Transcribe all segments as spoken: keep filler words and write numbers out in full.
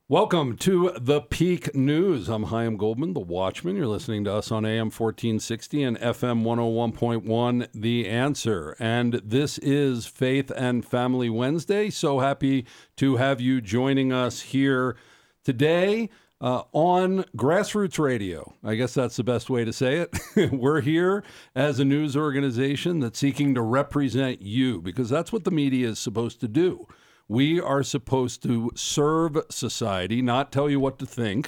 Welcome to the Peak News. I'm Chaim Goldman, the Watchman. You're listening to us on A M fourteen sixty and F M one oh one point one, The Answer. And this is Faith and Family Wednesday. So happy to have you joining us here today uh, on Grassroots Radio. I guess that's the best way to say it. We're here as a news organization that's seeking to represent you, because that's what the media is supposed to do. We are supposed to serve society, not tell you what to think,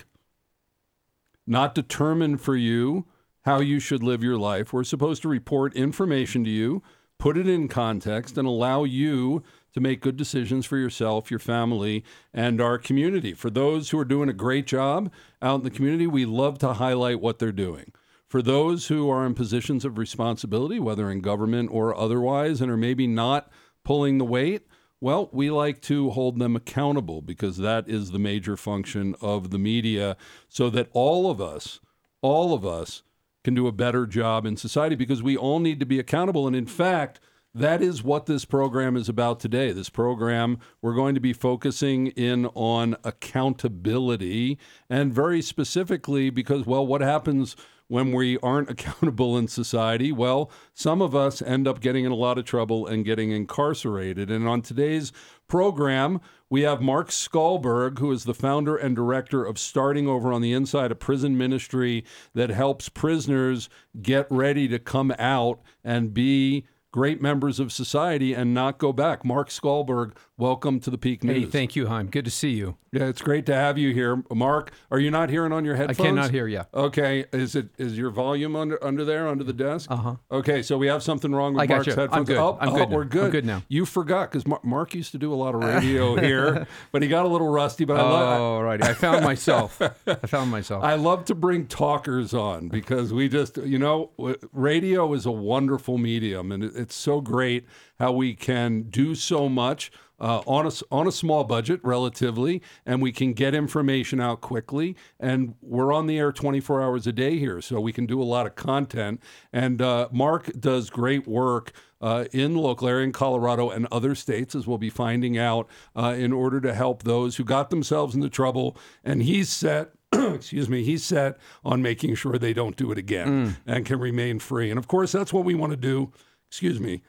not determine for you how you should live your life. We're supposed to report information to you, put it in context, and allow you to make good decisions for yourself, your family, and our community. For those who are doing a great job out in the community, we love to highlight what they're doing. For those who are in positions of responsibility, whether in government or otherwise, and are maybe not pulling the weight, well, we like to hold them accountable, because that is the major function of the media, so that all of us, all of us can do a better job in society, because we all need to be accountable. And in fact, that is what this program is about today. This program, we're going to be focusing in on accountability, and very specifically because, well, what happens when we aren't accountable in society? Well, some of us end up getting in a lot of trouble and getting incarcerated. And on today's program, we have Mark Skalberg, who is the founder and director of Starting Over on the Inside, a prison ministry that helps prisoners get ready to come out and be great members of society and not go back. Mark Skalberg, welcome to the Peak News. Hey, thank you, Chaim. Good to see you. Yeah, it's great to have you here. Mark, are you not hearing on your headphones? I cannot hear you. Okay. Is it is your volume under under there, under the desk? Uh-huh. Okay, so we have something wrong with I got Mark's you. headphones. I'm good. Oh, I'm oh, good now. we're good. I'm good now. You forgot, because Mar- Mark used to do a lot of radio here, but he got a little rusty. But I love Oh, right. I found myself. I found myself. I love to bring talkers on, because we just, you know, radio is a wonderful medium, and it's so great how we can do so much uh, on a, on a small budget, relatively, and we can get information out quickly. And we're on the air twenty-four hours a day here, so we can do a lot of content. And uh, Mark does great work uh, in the local area, in Colorado and other states, as we'll be finding out, uh, in order to help those who got themselves into trouble. And he's set excuse me, he's set on making sure they don't do it again mm. and can remain free. And of course, that's what we want to do. Excuse me.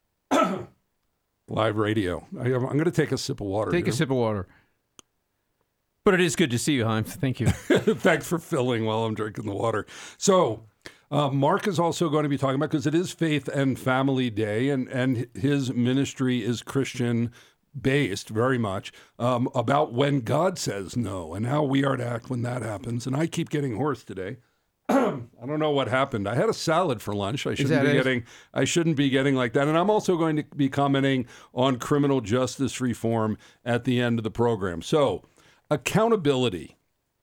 Live radio. I, I'm going to take a sip of water. Take here. a sip of water. But it is good to see you, Chaim. Thank you. Thanks for filling while I'm drinking the water. So, uh, Mark is also going to be talking about, because it is Faith and Family Day, and, and his ministry is Christian based very much, um, about when God says no and how we are to act when that happens. And I keep getting hoarse today. I don't know what happened. I had a salad for lunch. I shouldn't be it? getting. I shouldn't be getting like that. And I'm also going to be commenting on criminal justice reform at the end of the program. So, accountability.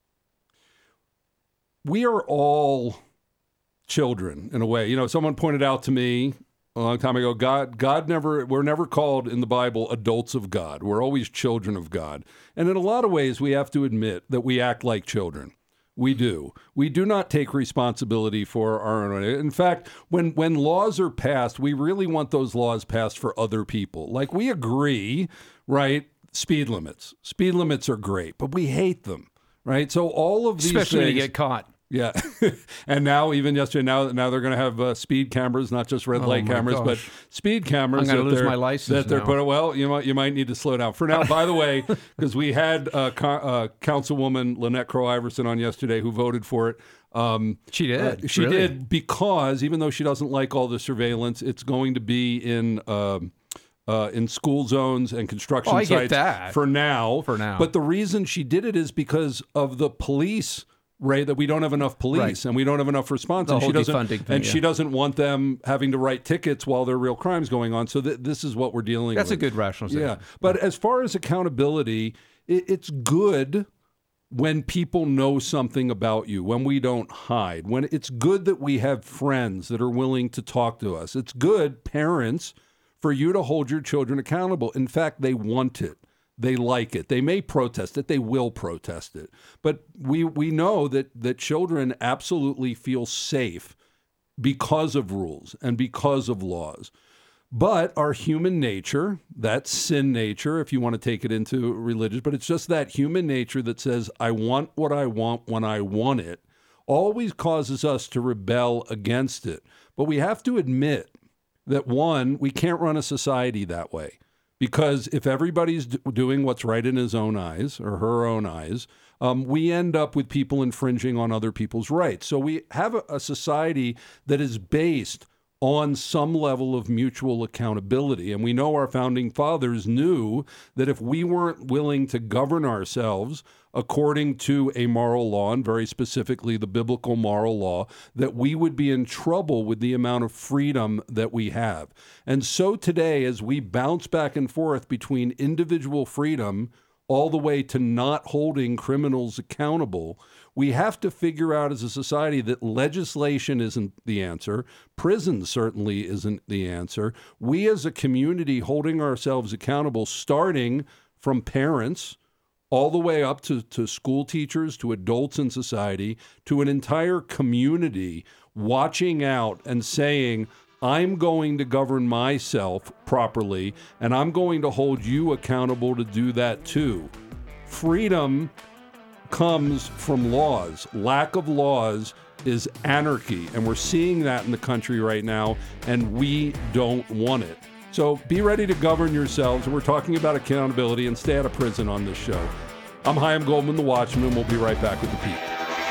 We are all children in a way. You know, someone pointed out to me a long time ago, God, God never, we're never called in the Bible adults of God. We're always children of God. And in a lot of ways, we have to admit that we act like children. We do. We do not take responsibility for our own. In fact, when, when laws are passed, we really want those laws passed for other people. Like, we agree, right? Speed limits. Speed limits are great, but we hate them, right? So all of these Especially things, when you get caught. Yeah. And now, even yesterday, now now they're going to have uh, speed cameras, not just red Oh, light my cameras, gosh. but speed cameras. I'm going to that lose they're- my license That they're now. put, well, you might you might need to slow down. For now, by the way, because we had uh, co- uh, Councilwoman Lynette Crow Iverson on yesterday, who voted for it. Um, She did? uh, she Really? did, because even though she doesn't like all the surveillance, it's going to be in um, uh, in school zones and construction Oh, I get sites that. for now. For now. But the reason she did it is because of the police. Right, that we don't have enough police Right. and we don't have enough response. The and whole she doesn't, defunding thing, and yeah. she doesn't want them having to write tickets while there are real crimes going on. So th- this is what we're dealing That's with. a good rationalization. Yeah, but as far as accountability, it, it's good when people know something about you, when we don't hide, when it's good that we have friends that are willing to talk to us. It's good, parents, for you to hold your children accountable. In fact, they want it. They like it. They may protest it. They will protest it. But we we know that that children absolutely feel safe because of rules and because of laws. But our human nature, that sin nature, if you want to take it into religious, but it's just that human nature that says, I want what I want when I want it, always causes us to rebel against it. But we have to admit that, one, we can't run a society that way. Because if everybody's doing what's right in his own eyes or her own eyes, um, we end up with people infringing on other people's rights. So we have a, a society that is based on some level of mutual accountability. And we know our founding fathers knew that if we weren't willing to govern ourselves according to a moral law, and very specifically the biblical moral law, that we would be in trouble with the amount of freedom that we have. And so today, as we bounce back and forth between individual freedom all the way to not holding criminals accountable, we have to figure out as a society that legislation isn't the answer. Prison certainly isn't the answer. We as a community holding ourselves accountable, starting from parents all the way up to, to school teachers, to adults in society, to an entire community watching out and saying, I'm going to govern myself properly, and I'm going to hold you accountable to do that too. Freedom comes from laws. Lack of laws is anarchy, and we're seeing that in the country right now, and we don't want it. So be ready to govern yourselves. We're talking about accountability, and stay out of prison on this show. I'm Chaim Goldman, the Watchman, and we'll be right back with the Peak.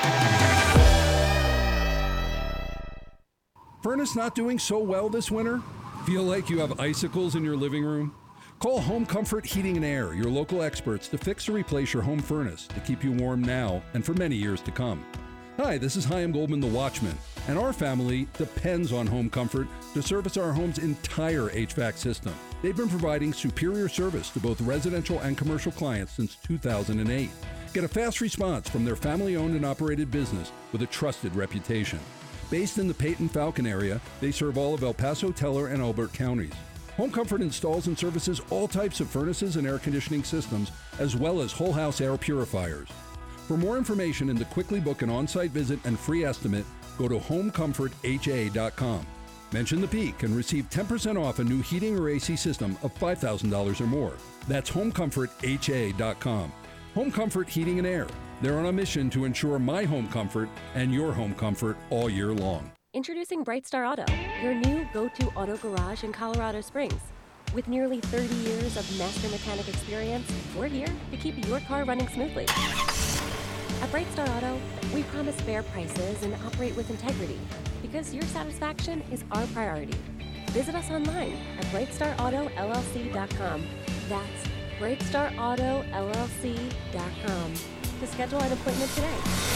Furnace not doing so well this winter? Feel like you have icicles in your living room? Call Home Comfort Heating and Air, your local experts, to fix or replace your home furnace to keep you warm now and for many years to come. Hi, this is Chaim Goldman, the Watchman, and our family depends on Home Comfort to service our home's entire H V A C system. They've been providing superior service to both residential and commercial clients since two thousand eight. Get a fast response from their family-owned and operated business with a trusted reputation. Based in the Peyton-Falcon area, they serve all of El Paso, Teller, and Elbert counties. Home Comfort installs and services all types of furnaces and air conditioning systems, as well as whole house air purifiers. For more information and to quickly book an on-site visit and free estimate, go to home comfort h a dot com. Mention the Peak and receive ten percent off a new heating or A C system of five thousand dollars or more. That's home comfort h a dot com. Home Comfort Heating and Air. They're on a mission to ensure my home comfort and your home comfort all year long. Introducing Brightstar Auto, your new go-to auto garage in Colorado Springs. With nearly thirty years of master mechanic experience, we're here to keep your car running smoothly. At Brightstar Auto, we promise fair prices and operate with integrity because your satisfaction is our priority. Visit us online at brightstar auto l l c dot com. That's brightstar auto l l c dot com to schedule an appointment today.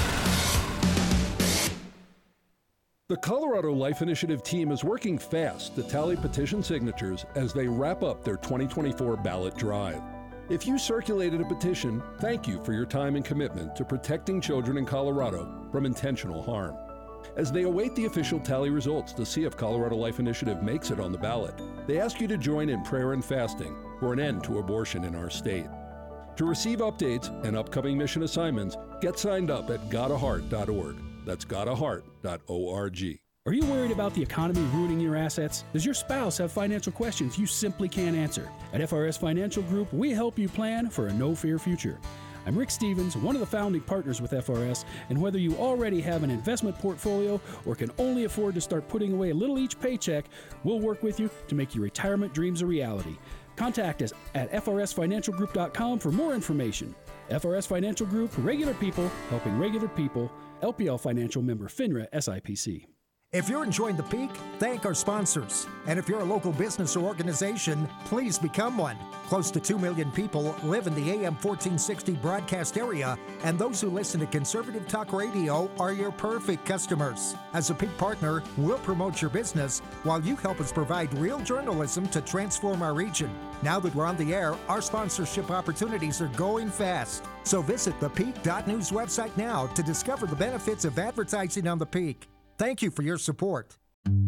The Colorado Life Initiative team is working fast to tally petition signatures as they wrap up their twenty twenty-four ballot drive. If you circulated a petition, thank you for your time and commitment to protecting children in Colorado from intentional harm. As they await the official tally results to see if Colorado Life Initiative makes it on the ballot, they ask you to join in prayer and fasting for an end to abortion in our state. To receive updates and upcoming mission assignments, get signed up at god a heart dot org. That's god a heart dot org. Are you worried about the economy ruining your assets? Does your spouse have financial questions you simply can't answer? At F R S Financial Group, we help you plan for a no-fear future. I'm Rick Stevens, one of the founding partners with F R S, and whether you already have an investment portfolio or can only afford to start putting away a little each paycheck, we'll work with you to make your retirement dreams a reality. Contact us at f r s financial group dot com for more information. F R S Financial Group, regular people helping regular people. L P L Financial member FINRA S I P C. If you're enjoying The Peak, thank our sponsors. And if you're a local business or organization, please become one. Close to two million people live in the A M fourteen sixty broadcast area, and those who listen to conservative talk radio are your perfect customers. As a Peak partner, we'll promote your business while you help us provide real journalism to transform our region. Now that we're on the air, our sponsorship opportunities are going fast. So visit the peak dot news website now to discover the benefits of advertising on The Peak. Thank you for your support.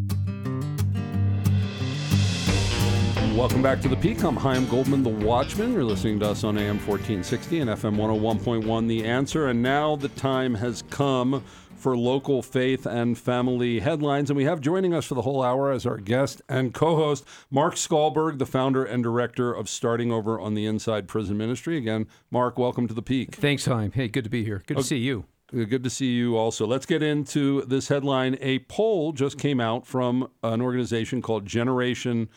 Welcome back to The Peak. I'm Chaim Goldman, the Watchman. You're listening to us on A M fourteen sixty and F M one oh one point one, The Answer. And now the time has come for local faith and family headlines. And we have joining us for the whole hour as our guest and co-host, Mark Skalberg, the founder and director of Starting Over on the Inside Prison Ministry. Again, Mark, welcome to The Peak. Thanks, Chaim. Hey, good to be here. Good to Okay. see you. Good to see you also. Let's get into this headline. A poll just came out from an organization called Generation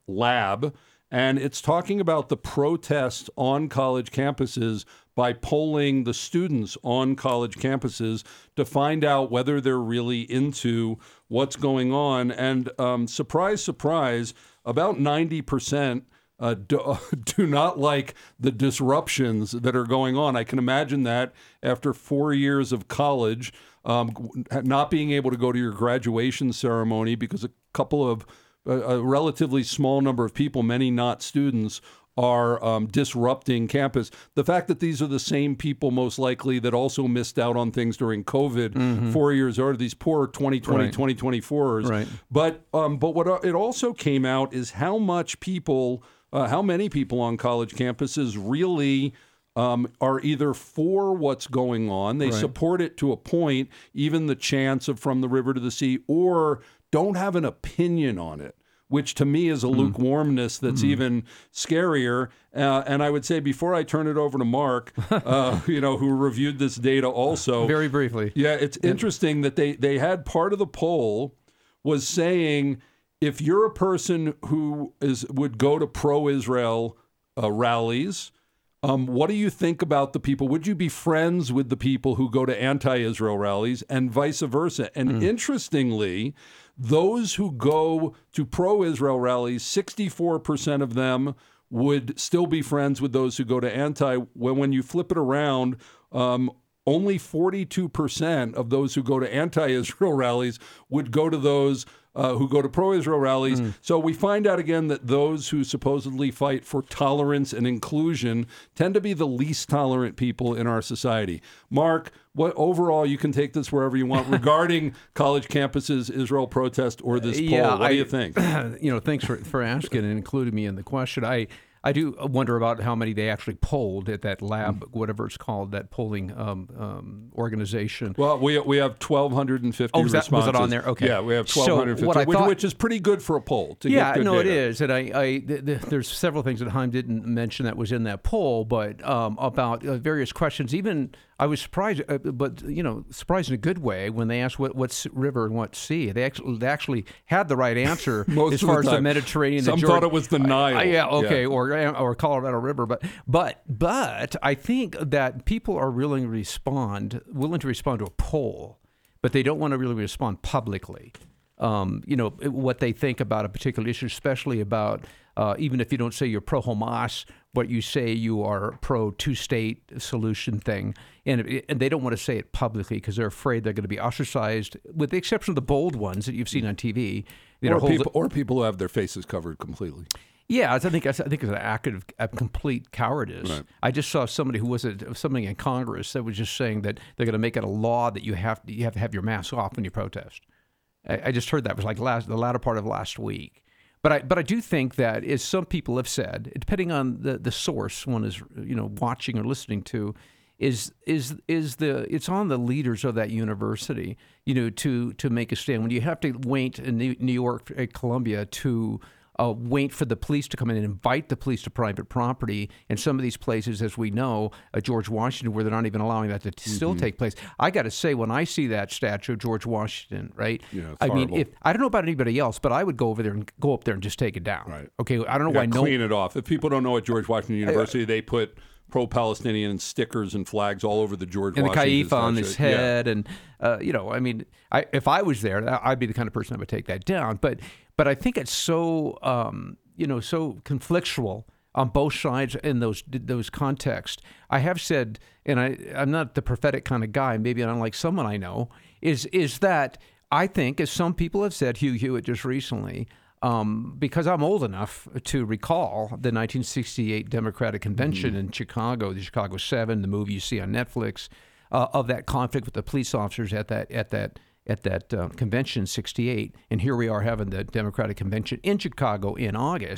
Lab, and it's talking about the protest on college campuses by polling the students on college campuses to find out whether they're really into what's going on. And um, surprise, surprise, about ninety percent uh, do, do not like the disruptions that are going on. I can imagine that after four years of college, um, not being able to go to your graduation ceremony because a couple of a, a relatively small number of people, many not students, are um, disrupting campus. The fact that these are the same people most likely that also missed out on things during COVID mm-hmm. four years earlier, these poor twenty twenty, right. twenty twenty-fours. Right. But um, but what it also came out is how much people, uh, how many people on college campuses really um, are either for what's going on, they right. support it to a point, even the chants of From the River to the Sea, or don't have an opinion on it, which to me is a lukewarmness that's mm. even scarier. Uh, and I would say before I turn it over to Mark, uh, you know, who reviewed this data also. Very briefly. Yeah, it's yeah. interesting that they, they had part of the poll was saying if you're a person who is would go to pro-Israel uh, rallies, um, what do you think about the people? Would you be friends with the people who go to anti-Israel rallies and vice versa? And mm. interestingly, those who go to pro-Israel rallies, sixty-four percent of them would still be friends with those who go to anti. When, when you flip it around, um, only forty-two percent of those who go to anti-Israel rallies would go to those uh, who go to pro-Israel rallies. Mm. So we find out again that those who supposedly fight for tolerance and inclusion tend to be the least tolerant people in our society. Mark, what overall, you can take this wherever you want, regarding college campuses, Israel protest, or this poll. Yeah, what I, do you think? You know, thanks for, for asking and including me in the question. I I do wonder about how many they actually polled at that lab, mm. whatever it's called, that polling um, um, organization. Well, we we have twelve fifty oh, was that, responses. Was it on there? Okay. Yeah, we have twelve fifty, so what I which, thought, which is pretty good for a poll. To yeah, get good no, data. it is. And I, I th- th- there's several things that Chaim didn't mention that was in that poll, but um, about uh, various questions. Even I was surprised, uh, but you know, surprised in a good way when they asked what what's river and what sea. They actually they actually had the right answer as far as the Mediterranean. Some the thought it was the Nile. Uh, yeah, okay, yeah. or or Colorado River, but but but I think that people are willing to respond, willing to respond to a poll, but they don't want to really respond publicly. Um, you know, what they think about a particular issue, especially about uh, even if you don't say you're pro-Hamas, but you say you are pro-two-state solution thing, and and they don't want to say it publicly because they're afraid they're going to be ostracized, with the exception of the bold ones that you've seen on T V. You or, know, people, or people who have their faces covered completely. Yeah, I think I think it's an act of, of complete cowardice. Right. I just saw somebody who was at something in Congress that was just saying that they're going to make it a law that you have you have to have your mask off when you protest. I, I just heard that it was like last the latter part of last week. But I but I do think that, as some people have said, depending on the, the source one is you know watching or listening to, is is is the it's on the leaders of that university you know to to make a stand. When you have to wait in New, New York, at Columbia, to Uh, wait for the police to come in and invite the police to private property. In some of these places, as we know, uh, George Washington, where they're not even allowing that to t- mm-hmm. still take place. I got to say, when I see that statue of George Washington, right? Yeah, I horrible. mean, if I don't know about anybody else, but I would go over there and go up there and just take it down. Right. Okay. I don't know You why gotta no clean it off. If people don't know at George Washington University, they put pro-Palestinian stickers and flags all over the George and Washington the kaifa on his statue. head, Yeah. and uh, you know, I mean, I, if I was there, I'd be the kind of person that would take that down. But but I think it's so um, you know so conflictual on both sides in those those contexts. I have said, and I I'm not the prophetic kind of guy. Maybe unlike someone I know, is is that I think, as some people have said, Hugh Hewitt just recently. Um, because I'm old enough to recall the nineteen sixty-eight Democratic Convention mm-hmm. in Chicago, the Chicago Seven, the movie you see on Netflix, uh, of that conflict with the police officers at that at that at that uh, convention in sixty-eight, and here we are having the Democratic Convention in Chicago in August,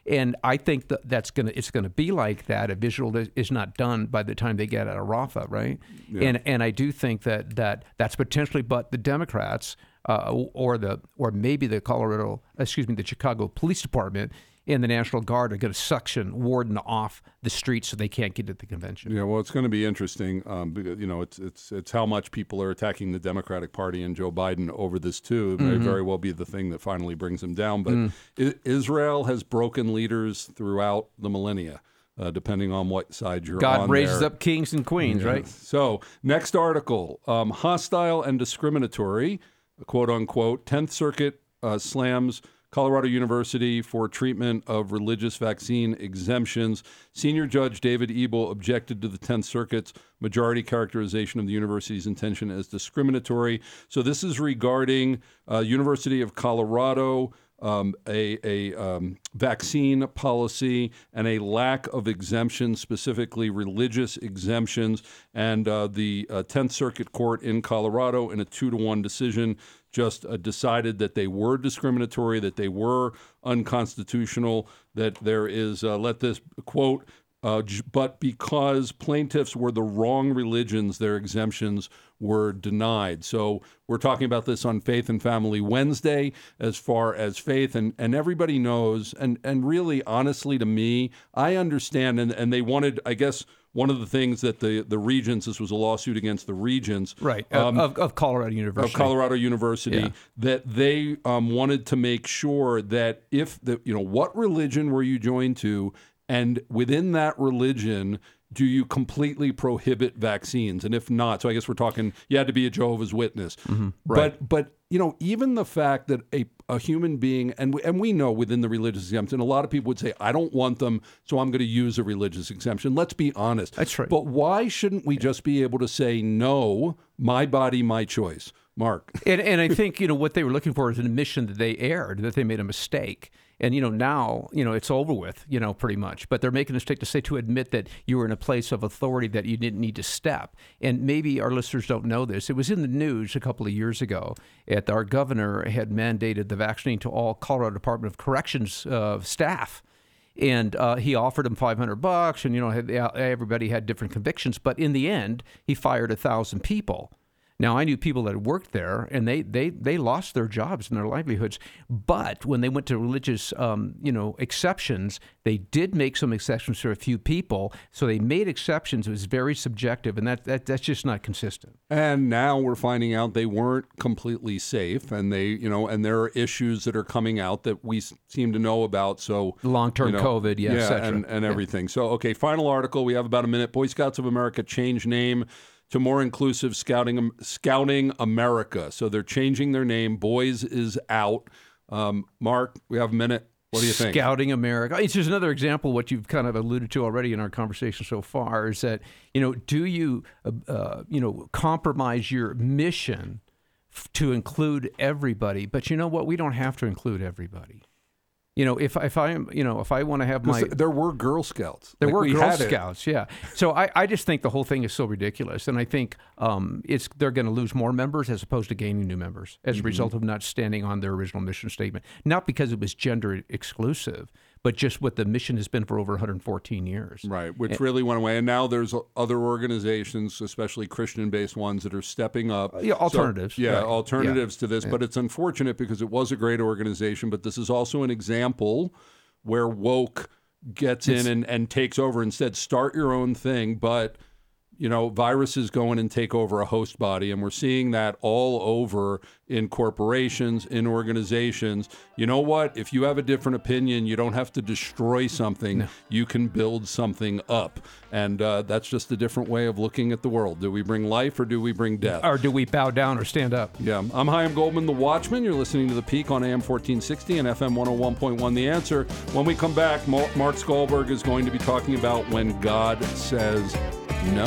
And I think that that's gonna it's gonna be like that. A visual is, is not done by the time they get out of Rafa, right? Yeah. And and I do think that that that's potentially, but the Democrats uh, or the or maybe the Colorado, excuse me, the Chicago Police Department and the National Guard are going to suction warden off the streets so they can't get to the convention. Yeah, well, it's going to be interesting. Um, because, you know, it's it's it's how much people are attacking the Democratic Party and Joe Biden over this too. It may mm-hmm. very well be the thing that finally brings him down. But mm. I- Israel has broken leaders throughout the millennia. Uh, depending on what side you're God on. God raises there. up kings and queens, yeah. right? So, next article, um, hostile and discriminatory, quote unquote, tenth Circuit uh, slams Colorado University for treatment of religious vaccine exemptions. Senior Judge David Ebel objected to the tenth Circuit's majority characterization of the university's intention as discriminatory. So this is regarding uh, University of Colorado, Um, a, a um, vaccine policy and a lack of exemptions, specifically religious exemptions. And uh, the uh, tenth Circuit Court in Colorado, in a two to one decision, just uh, decided that they were discriminatory, that they were unconstitutional, that there is, uh, let this quote, Uh, but because plaintiffs were the wrong religions, their exemptions were denied. So we're talking about this on Faith and Family Wednesday as far as faith. And, and everybody knows, and, and really, honestly, to me, I understand. And, and they wanted, I guess, one of the things that the, the regents, this was a lawsuit against the regents. Right, um, of, of Colorado University. Of Colorado University, yeah. that they um, wanted to make sure that if, the you know, what religion were you joined to? And within that religion, do you completely prohibit vaccines? And if not, so I guess we're talking, you had to be a Jehovah's Witness. Mm-hmm. Right. But, but you know, even the fact that a, a human being, and we, and we know within the religious exemption, a lot of people would say, I don't want them, so I'm going to use a religious exemption. Let's be honest. That's right. But why shouldn't we just be able to say, no, my body, my choice? Mark. And, and I think, you know, what they were looking for is an admission that they erred, that they made a mistake. And, you know, now, you know, it's over with, you know, pretty much. But they're making a mistake to say, to admit that you were in a place of authority that you didn't need to step. And maybe our listeners don't know this. It was in the news a couple of years ago that our governor had mandated the vaccine to all Colorado Department of Corrections uh, staff. And uh, he offered them five hundred bucks, and, you know, everybody had different convictions. But in the end, he fired a thousand people. Now, I knew people that worked there, and they, they, they lost their jobs and their livelihoods. But when they went to religious, um, you know, exceptions, they did make some exceptions for a few people. So they made exceptions. It was very subjective, and that, that that's just not consistent. And now we're finding out they weren't completely safe, and they, you know, and there are issues that are coming out that we seem to know about. So long-term you know, COVID, yeah, yeah, et cetera. and, and yeah. everything. So, okay, final article. We have about a minute. Boy Scouts of America change name to more inclusive Scouting Scouting America. So they're changing their name. Boys is out. Um, Mark, we have a minute. What do you think? Scouting America. It's just another example, what you've kind of alluded to already in our conversation so far, is that, you know, do you, uh, you know, compromise your mission f- to include everybody? But you know what? We don't have to include everybody. You know, if if I am, you know, if I want to have my, there were Girl Scouts. There like were we Girl had Scouts, yeah. So I, I just think the whole thing is so ridiculous, and I think um, it's they're going to lose more members as opposed to gaining new members as mm-hmm. a result of not standing on their original mission statement. Not because it was gender exclusive, but just what the mission has been for over one hundred fourteen years. Right, which and, really went away. And now there's other organizations, especially Christian-based ones, that are stepping up. Yeah, alternatives. So, yeah, right. alternatives yeah. to this. Yeah. But it's unfortunate because it was a great organization. But this is also an example where woke gets it's, in and, and takes over. Instead, start your own thing. But, you know, viruses go in and take over a host body. And we're seeing that all over in corporations, in organizations. You know what? If you have a different opinion, you don't have to destroy something. No. You can build something up. And uh, that's just a different way of looking at the world. Do we bring life or do we bring death? Or do we bow down or stand up? Yeah. I'm Chaim Goldman, The Watchman. You're listening to The Peak on A M fourteen sixty and F M one oh one point one The Answer. When we come back, Mark Skalberg is going to be talking about when God says no.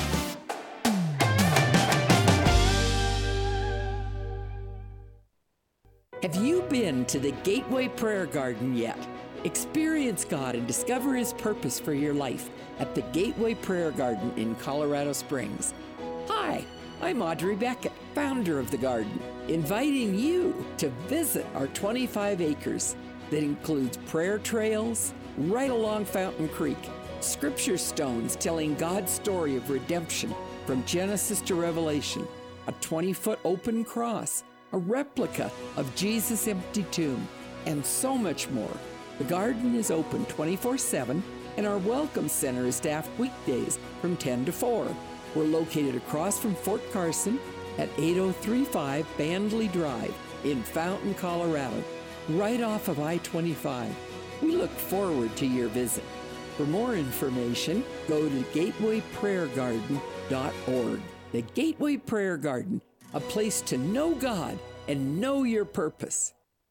Have you been to the Gateway Prayer Garden yet? Experience God and discover His purpose for your life at the Gateway Prayer Garden in Colorado Springs. Hi, I'm Audrey Beckett, founder of the garden, inviting you to visit our twenty-five acres. that includes prayer trails right along Fountain Creek, scripture stones telling God's story of redemption from Genesis to Revelation, a twenty-foot open cross, a replica of Jesus' empty tomb, and so much more. The garden is open twenty-four seven, and our Welcome Center is staffed weekdays from ten to four. We're located across from Fort Carson at eight oh three five Bandley Drive in Fountain, Colorado, right off of I twenty-five. We look forward to your visit. For more information, go to gateway prayer garden dot org. The Gateway Prayer Garden, a place to know God and know your purpose.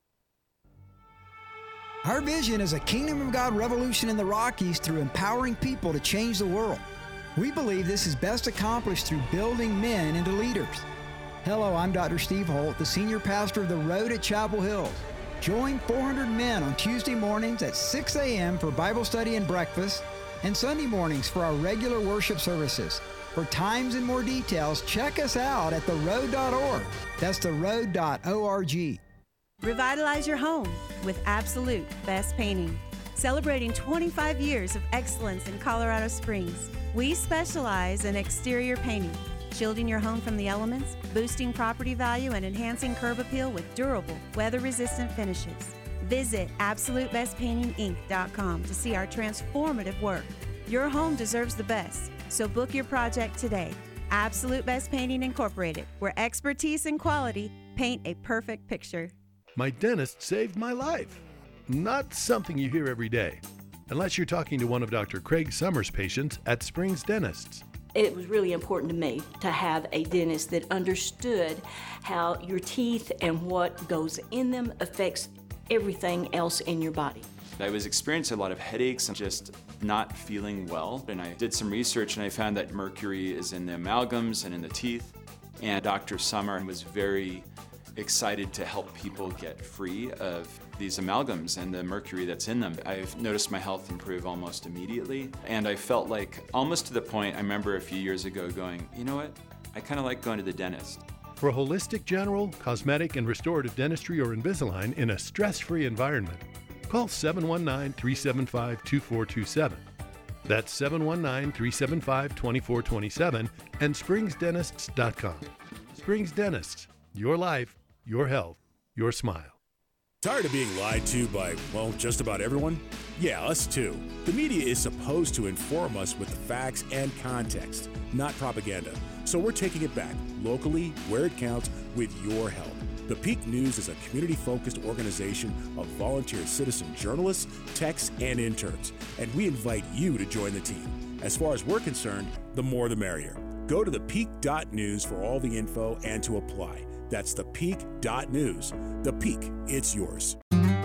Our vision is a Kingdom of God revolution in the Rockies through empowering people to change the world. We believe this is best accomplished through building men into leaders. Hello, I'm Doctor Steve Holt, the senior pastor of The Road at Chapel Hills. Join four hundred men on Tuesday mornings at six a.m. for Bible study and breakfast, and Sunday mornings for our regular worship services. For times and more details, check us out at the road dot org. That's the road dot org. Revitalize your home with Absolute Best Painting. Celebrating twenty-five years of excellence in Colorado Springs, we specialize in exterior painting, shielding your home from the elements, boosting property value, and enhancing curb appeal with durable, weather-resistant finishes. Visit absolute best painting inc dot com to see our transformative work. Your home deserves the best, so book your project today. Absolute Best Painting Incorporated, where expertise and quality paint a perfect picture. My dentist saved my life. Not something you hear every day, unless you're talking to one of Doctor Craig Summers' patients at Springs Dentists. It was really important to me to have a dentist that understood how your teeth and what goes in them affects everything else in your body. I was experiencing a lot of headaches and just not feeling well. And I did some research and I found that mercury is in the amalgams and in the teeth. And Doctor Summer was very excited to help people get free of these amalgams and the mercury that's in them. I've noticed my health improve almost immediately. And I felt like almost to the point, I remember a few years ago going, you know what? I kind of like going to the dentist. For a holistic general, cosmetic, and restorative dentistry or Invisalign in a stress-free environment, call seven one nine, three seven five, two four two seven. That's seven one nine, three seven five, two four two seven and springs dentists dot com. Springs Dentists, your life, your health, your smile. Tired of being lied to by, well, just about everyone? Yeah, us too. The media is supposed to inform us with the facts and context, not propaganda. So we're taking it back, locally, where it counts, with your help. The Peak News is a community-focused organization of volunteer citizen journalists, techs, and interns, and we invite you to join the team. As far as we're concerned, the more the merrier. Go to the peak dot news for all the info and to apply. That's the peak dot news. The Peak, it's yours.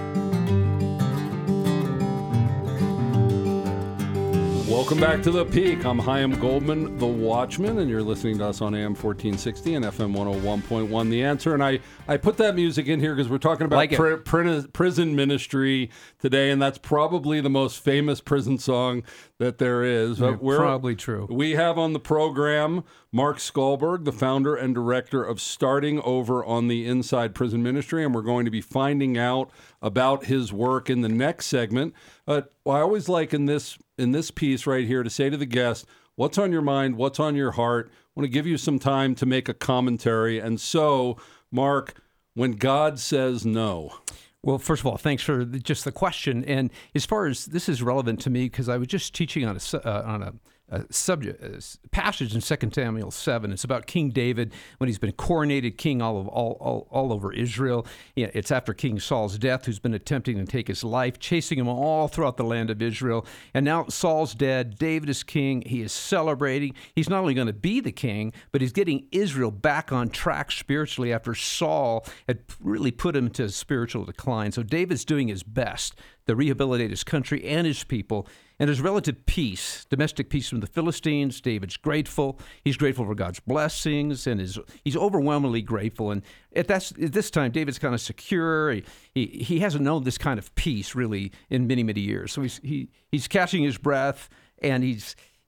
Welcome back to The Peak. I'm Chaim Goldman, the Watchman, and you're listening to us on A M fourteen sixty and F M one oh one point one, The Answer. And I, I put that music in here because we're talking about Like it. pri- pri- prison ministry today, and that's probably the most famous prison song that there is. Yeah, But we're- probably true. We have on the program Mark Skalberg, the founder and director of Starting Over on the Inside Prison Ministry, and we're going to be finding out about his work in the next segment. Uh, I always like in this in this piece right here to say to the guest, what's on your mind, what's on your heart. I want to give you some time to make a commentary. And so, Mark, when God says no. Well, first of all, thanks for the, just the question. And as far as this is relevant to me, because I was just teaching on a su- uh, on a, a subject a passage in Second Samuel seven. It's about King David when he's been coronated king all of all all, all over Israel. You know, it's after King Saul's death, who's been attempting to take his life, chasing him all throughout the land of Israel. And now Saul's dead. David is king. He is celebrating. He's not only going to be the king, but he's getting Israel back on track spiritually after Saul had really put him to spiritual decline. So David's doing his best to rehabilitate his country and his people. And there's relative peace, domestic peace from the Philistines. David's grateful. He's grateful for God's blessings, and is he's overwhelmingly grateful. And at, that's, at this time, David's kind of secure. He, he he hasn't known this kind of peace really in many, many years. So he's he he's catching his breath, and he's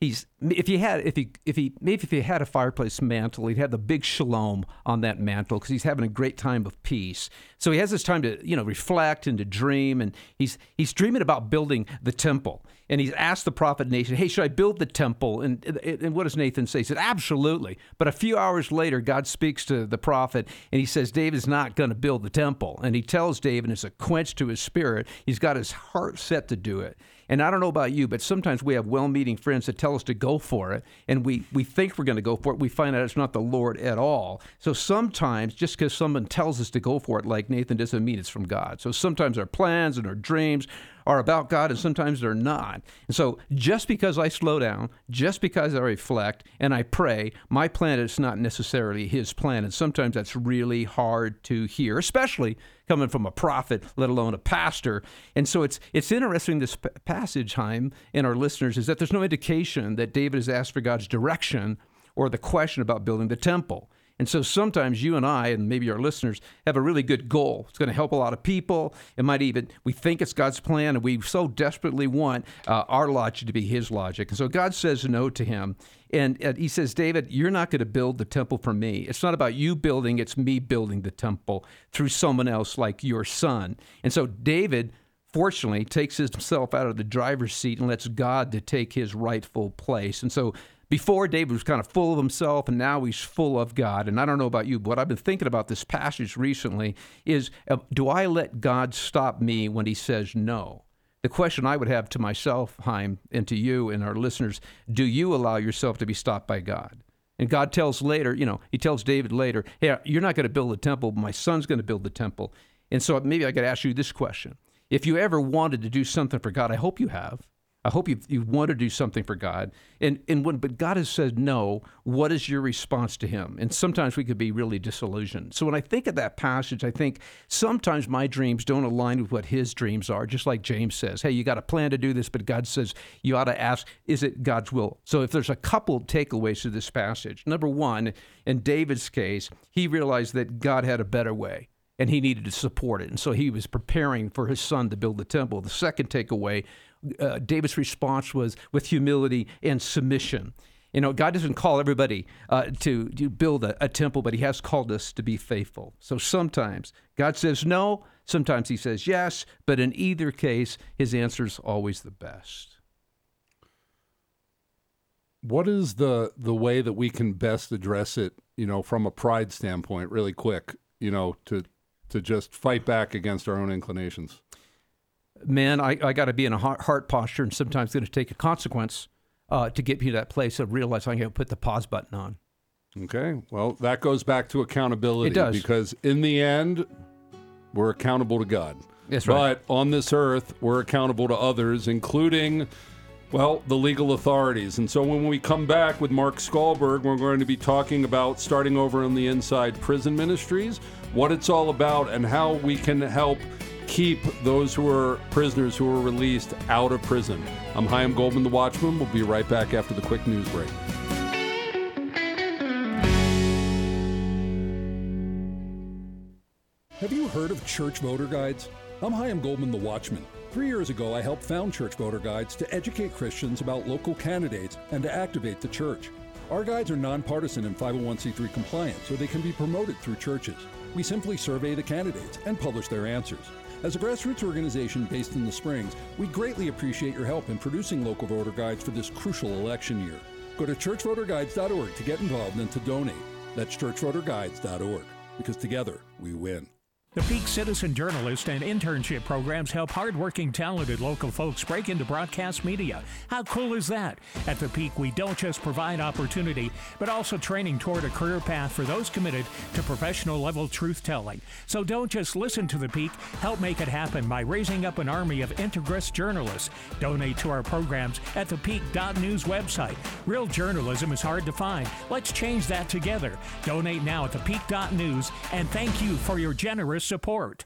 he's if he had if he if he maybe if he had a fireplace mantle, he'd have the big shalom on that mantle because he's having a great time of peace. So he has this time to you know reflect and to dream, and he's he's dreaming about building the temple. And he's asked the prophet Nathan, "Hey, should I build the temple?" And, and and what does Nathan say? He said, "Absolutely." But a few hours later, God speaks to the prophet, and he says, "David's not going to build the temple." And he tells David, it's a quench to his spirit. He's got his heart set to do it. And I don't know about you, but sometimes we have well-meaning friends that tell us to go for it, and we, we think we're going to go for it. We find out it's not the Lord at all. So sometimes, just because someone tells us to go for it, like Nathan, doesn't mean it's from God. So sometimes our plans and our dreams are about God, and sometimes they're not. And so just because I slow down, just because I reflect and I pray, my plan is not necessarily his plan. And sometimes that's really hard to hear, especially coming from a prophet, let alone a pastor. And so it's it's interesting, this p- passage, Chaim, and our listeners, is that there's no indication that David has asked for God's direction or the question about building the temple. And so sometimes you and I, and maybe our listeners, have a really good goal. It's going to help a lot of people. It might even, we think it's God's plan, and we so desperately want uh, our logic to be his logic. And so God says no to him. And, and he says, David, you're not going to build the temple for me. It's not about you building, it's me building the temple through someone else like your son. And so David, fortunately, takes himself out of the driver's seat and lets God to take his rightful place. And so before, David was kind of full of himself, and now he's full of God. And I don't know about you, but what I've been thinking about this passage recently is, uh, do I let God stop me when he says no? The question I would have to myself, Chaim, and to you and our listeners, do you allow yourself to be stopped by God? And God tells later, you know, he tells David later, hey, you're not going to build the temple, but my son's going to build the temple. And so maybe I got to ask you this question. If you ever wanted to do something for God, I hope you have. I hope you you want to do something for God, and and when but God has said no, what is your response to him? And sometimes we could be really disillusioned. So when I think of that passage, I think sometimes my dreams don't align with what his dreams are. Just like James says, hey, you got a plan to do this, but God says you ought to ask, is it God's will? So if there's a couple takeaways to this passage, number one, in David's case, he realized that God had a better way, and he needed to support it, and so he was preparing for his son to build the temple. The second takeaway, Uh, David's response was with humility and submission. You know, God doesn't call everybody uh, to, to build a, a temple, but he has called us to be faithful. So sometimes God says no, sometimes he says yes, but in either case, his answer is always the best. What is the the way that we can best address it, you know, from a pride standpoint, really quick, you know, to to just fight back against our own inclinations? Man, I, I got to be in a heart posture, and sometimes it's going to take a consequence uh, to get me to that place of realizing I got to put the pause button on. Okay, well, that goes back to accountability. It does. Because in the end, we're accountable to God. That's right. But on this earth, we're accountable to others, including, well, the legal authorities. And so when we come back with Mark Skalberg, we're going to be talking about starting over on the Inside Prison Ministries, what it's all about, and how we can help keep those who are prisoners who are released out of prison. I'm Chaim Goldman, the Watchman. We'll be right back after the quick news break. Have you heard of Church Voter Guides? I'm Chaim Goldman, the Watchman. Three years ago, I helped found Church Voter Guides to educate Christians about local candidates and to activate the church. Our guides are nonpartisan and five oh one c three compliant, so they can be promoted through churches. We simply survey the candidates and publish their answers. As a grassroots organization based in the Springs, we greatly appreciate your help in producing local voter guides for this crucial election year. Go to church voter guides dot org to get involved and to donate. That's church voter guides dot org, because together we win. The Peak Citizen Journalist and internship programs help hardworking, talented local folks break into broadcast media. How cool is that? At the Peak, we don't just provide opportunity, but also training toward a career path for those committed to professional-level truth-telling. So don't just listen to the Peak. Help make it happen by raising up an army of Integris journalists. Donate to our programs at the peak dot news website. Real journalism is hard to find. Let's change that together. Donate now at the peak dot news, and thank you for your generous support.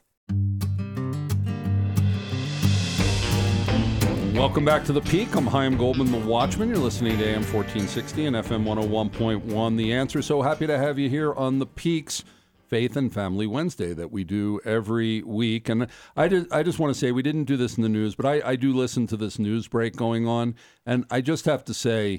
Welcome back to The Peak. I'm Chaim Goldman, the Watchman. You're listening to A M fourteen sixty and F M one oh one point one. The Answer. So happy to have you here on The Peak's Faith and Family Wednesday that we do every week. And I just, I just want to say, we didn't do this in the news, but I, I do listen to this news break going on. And I just have to say,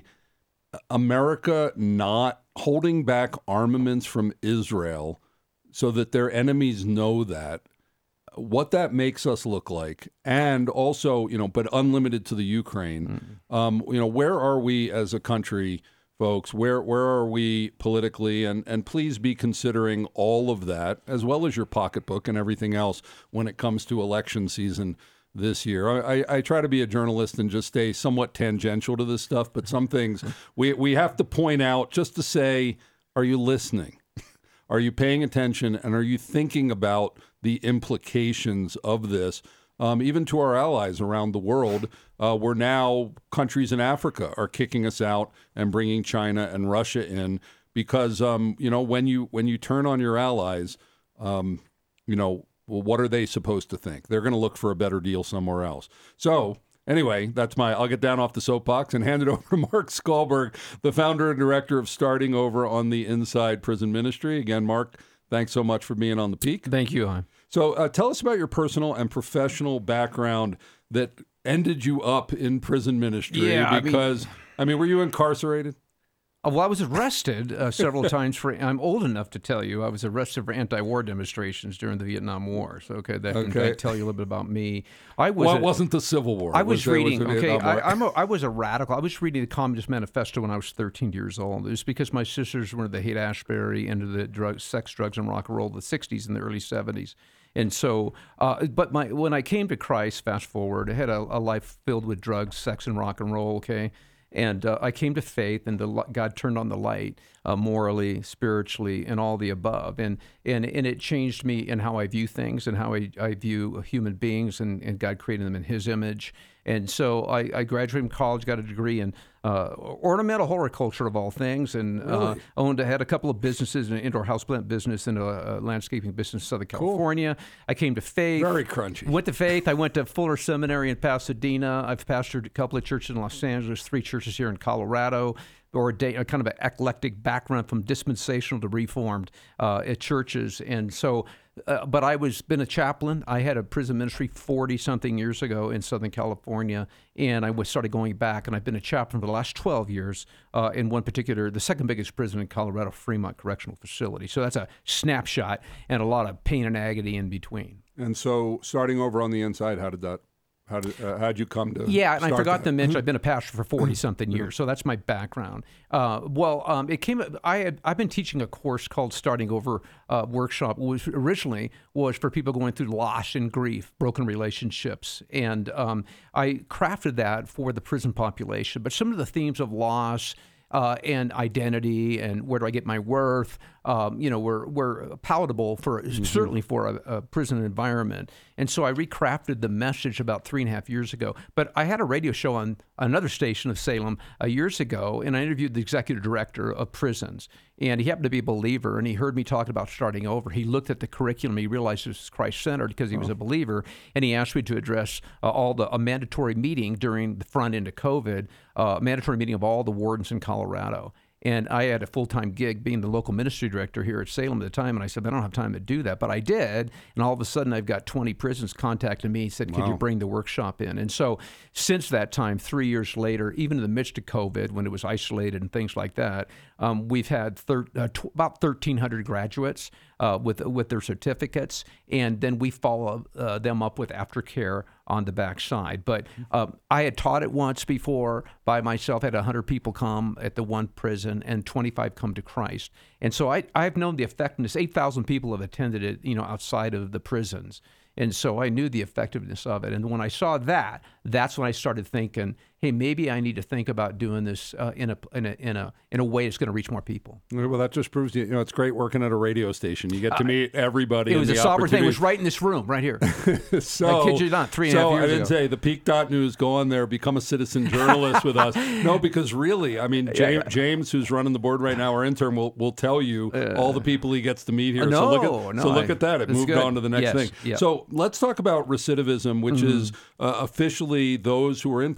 America not holding back armaments from Israel so that their enemies know that, what that makes us look like, and also, you know, but unlimited to the Ukraine. Mm-hmm. Um, you know, where are we as a country, folks? Where where are we politically? And and please be considering all of that, as well as your pocketbook and everything else when it comes to election season this year. I, I, I try to be a journalist and just stay somewhat tangential to this stuff, but some things we we have to point out just to say, are you listening? Are you paying attention? And are you thinking about the implications of this, um, even to our allies around the world, uh, where now countries in Africa are kicking us out and bringing China and Russia in because, um, you know, when you when you turn on your allies, um, you know, well, what are they supposed to think? They're going to look for a better deal somewhere else. So anyway, that's my, I'll get down off the soapbox and hand it over to Mark Skalberg, the founder and director of Starting Over on the Inside Prison Ministry. Again, Mark, thanks so much for being on the Peak. Thank you, Chaim. So uh, tell us about your personal and professional background that ended you up in prison ministry. Yeah, because, I mean, I mean, were you incarcerated? Well, I was arrested uh, several times for, I'm old enough to tell you, I was arrested for anti-war demonstrations during the Vietnam War. So, okay, that can okay. tell you a little bit about me. I was well, a, it wasn't the Civil War. I was, was was reading, okay, I, I'm a, I I was a radical. I was reading the Communist Manifesto when I was thirteen years old. It was because my sisters were the Haight-Ashbury, into the drugs, sex, drugs, and rock and roll of the sixties and the early seventies. And so, uh, but my when I came to Christ, fast forward, I had a, a life filled with drugs, sex, and rock and roll, okay? And uh, I came to faith, and the, God turned on the light uh, morally, spiritually, and all the above. And and and it changed me in how I view things and how I, I view human beings, and, and God created them in His image. And so I, I graduated from college, got a degree in uh, ornamental horticulture of all things, and really? uh, owned, had a couple of businesses, an indoor houseplant business and a, a landscaping business in Southern California. Cool. I came to faith. Very crunchy. Went to faith. I went to Fuller Seminary in Pasadena. I've pastored a couple of churches in Los Angeles, three churches here in Colorado. Or a, day, a kind of an eclectic background from dispensational to reformed uh, at churches. And so, uh, but I was been a chaplain. I had a prison ministry forty something years ago in Southern California, and I was started going back. And I've been a chaplain for the last twelve years uh, in one particular, the second biggest prison in Colorado, Fremont Correctional Facility. So that's a snapshot, and a lot of pain and agony in between. And so, starting over on the inside, how did that? How did uh, how'd you come to? Yeah, and I forgot that? to mention I've been a pastor for forty something years, so that's my background. Uh, well, um, it came. I had I've been teaching a course called Starting Over uh, workshop, which originally was for people going through loss and grief, broken relationships, and um, I crafted that for the prison population. But some of the themes of loss. Uh, and identity, and where do I get my worth? Um, you know, were were palatable for mm-hmm. certainly for a, a prison environment. And so I recrafted the message about three and a half years ago. But I had a radio show on another station of Salem uh, years ago, and I interviewed the executive director of prisons. And he happened to be a believer, and he heard me talking about starting over. He looked at the curriculum, he realized it was Christ-centered because he was oh. a believer, and he asked me to address uh, all the a mandatory meeting during the front end of COVID, uh, a mandatory meeting of all the wardens in Colorado. And I had a full-time gig being the local ministry director here at Salem at the time, and I said, I don't have time to do that, but I did. And all of a sudden, I've got twenty prisons contacting me and said, could wow. you bring the workshop in? And so since that time, three years later, even in the midst of COVID, when it was isolated and things like that, um, we've had thir- uh, t- about thirteen hundred graduates uh, with with their certificates, and then we follow uh, them up with aftercare on the backside. But uh, I had taught it once before by myself. I had one hundred people come at the one prison, and twenty-five come to Christ. And so I, I've known the effectiveness. eight thousand people have attended it, you know, outside of the prisons. And so I knew the effectiveness of it. And when I saw that, that's when I started thinking, hey, maybe I need to think about doing this uh, in a in a in a in a way that's going to reach more people. Well, that just proves you, you know, it's great working at a radio station. You get to meet everybody. It was a sovereign thing. It was right in this room, right here. so, I kid you not, three and a half so years I didn't ago. say the Peak dot News. Go on there, become a citizen journalist with us. No, because really, I mean, James, yeah, yeah. James, who's running the board right now, our intern, will will tell you uh, all the people he gets to meet here. Uh, no, so look at no, so look I, at that. It moved good. on to the next yes, thing. Yeah. So let's talk about recidivism, which mm-hmm. is uh, officially those who are in prison and then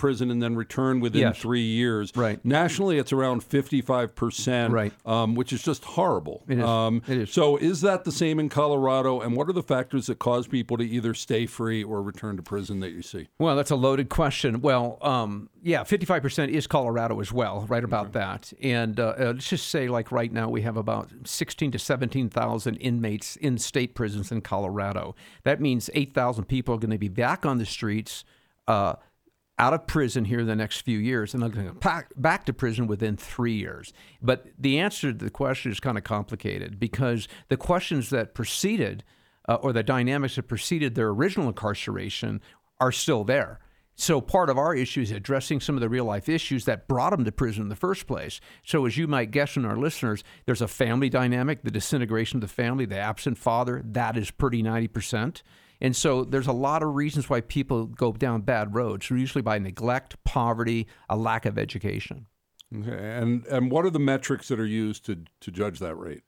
then return within Yes. three years. Right. Nationally, it's around fifty-five percent, Right. um, which is just horrible. It is. Um, It is. So is that the same in Colorado? And what are the factors that cause people to either stay free or return to prison that you see? Well, that's a loaded question. Well, um, yeah, fifty-five percent is Colorado as well, right about Okay. that. And uh, uh, let's just say, like right now, we have about sixteen to seventeen thousand inmates in state prisons in Colorado. That means eight thousand people are going to be back on the streets, uh, out of prison here in the next few years, and they're going to go back to prison within three years. But the answer to the question is kind of complicated because the questions that preceded uh, or the dynamics that preceded their original incarceration are still there. So part of our issue is addressing some of the real-life issues that brought them to prison in the first place. So as you might guess from our listeners, there's a family dynamic, the disintegration of the family, the absent father, that is pretty ninety percent. And so there's a lot of reasons why people go down bad roads, usually by neglect, poverty, a lack of education. Okay. And and what are the metrics that are used to to judge that rate?